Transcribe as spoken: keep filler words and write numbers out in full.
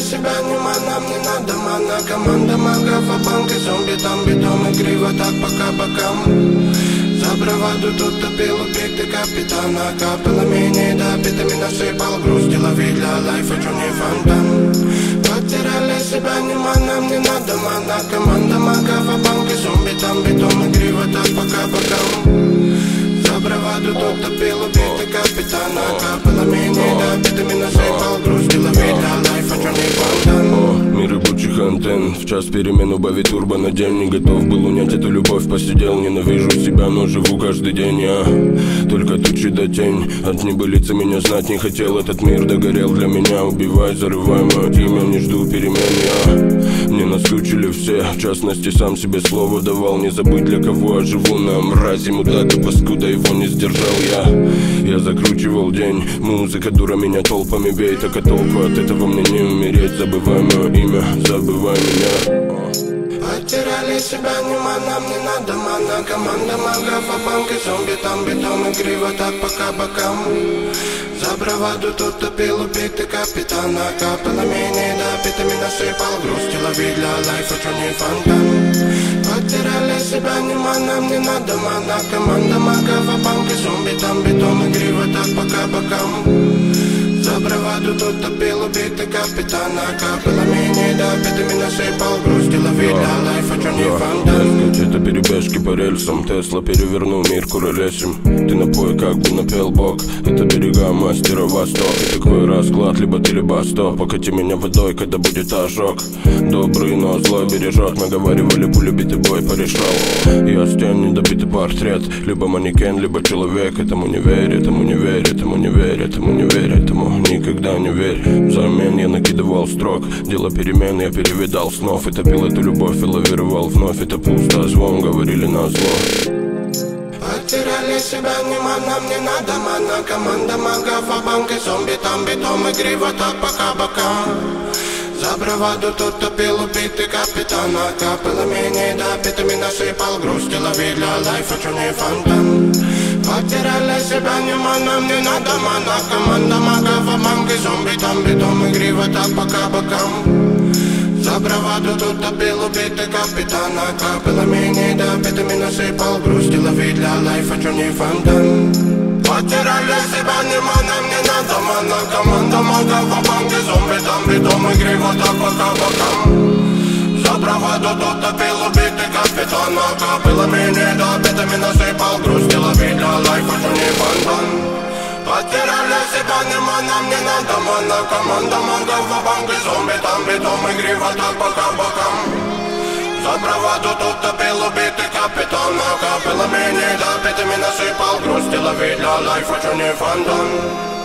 себя, нема, нам не надо мана. Команда магов, а банк и зомби, там бетон и криво, так пока бокам. За браваду тут топил убитый капитана. Капелами недопитыми насыпал грусть. Лови для лайфа, чё не фонтан. Потеряли себя, нема, нам не надо мана. Команда магов, а банк и зомби, там бетон и криво, так пока бокам. За браваду тут топил убитый капитана. Капелами недопитыми насыпал грусть. Лови для лайфа, чё не фонтан. Мир рабочих антенн, в час перемен убавить турбо на день. Не готов был унять эту любовь, посидел. Ненавижу себя, но живу каждый день я. Только тучи да тень, от небылицы меня знать не хотел. Этот мир догорел для меня, убивай, зарывай мое имя. Не жду перемен я. Мне наскучили все, в частности сам себе слово давал. Не забыть для кого я живу, на мрази мудака паскуда, его не сдержал я. Я закручивал день, музыка дура меня толпами бей. Так а толку от этого мне не умереть. Забывай мое имя, забывай меня. Потеряли себя, нема, нам не надо мана. Команда магов, а банк и зомби, там бетон и криво, так пока бокам. За браваду тут топил убитый капитана. Капелами недопитыми насыпал грусть. Лови для лайфа, чё не фонтан. Потеряли себя, нема, нам не надо мана. Команда магов, а банк и зомби, там бетон и криво, так пока бокам. За браваду тут топил убитый капитана. Капелами недопитыми насыпал грусть. Лови для лайфа, чё не фонтан. Это перебежки по рельсам, Тесла перевернул мир куролесим. Ты напой, как бы напел бог. Это берега мастера Восток. И такой расклад, либо ты, либо стоп. Покати меня водой, когда будет ожог. Добрый, но злой бережет. Наговаривали, полюбитый бой порешал. Я стен, недобитый портрет. Либо манекен, либо человек. Этому не верь, этому не верь, этому не верь, этому не верь, этому никогда не верь. Взамен я накидывал строк. Дело перемен, я перевидал снов. И топил эту любовь и лавировал вновь. Это пусто, звон, говорили на зло. Потеряли себя, нема, нам не надо мана. Команда магов, а банк и зомби, там бетон и криво, так пока бокам. За браваду тут топил убитый капитана. Капелами недопитыми насыпал грусть. Лови для лайфа, чё не фонтан. Потеряли себя, нема, нам не надо мана. Команда магов, а банк и зомби, там бетон и криво, так пока бокам. За браваду тут топил убитый капитана. Капелами недопитыми насыпал грусть. Лови для лайфа, чё не фонтан. Потеряли себя, нема, нам не надо мана. Команда магов, а банк и зомби, там бетон и криво, так пока бокам. За браваду тут топил убитый капитана. Капелами недопитыми насыпал грусть. Лови для лайфа, чё не фонтан. Потеряли себя, нема, нам не надо мана. Команда магов, а банк и зомби, там бетон и криво, так пока бокам. За браваду тут топил убитый капитана. Капелами недопитыми насыпал грусть. Лови для лайфа, чё не фонтан.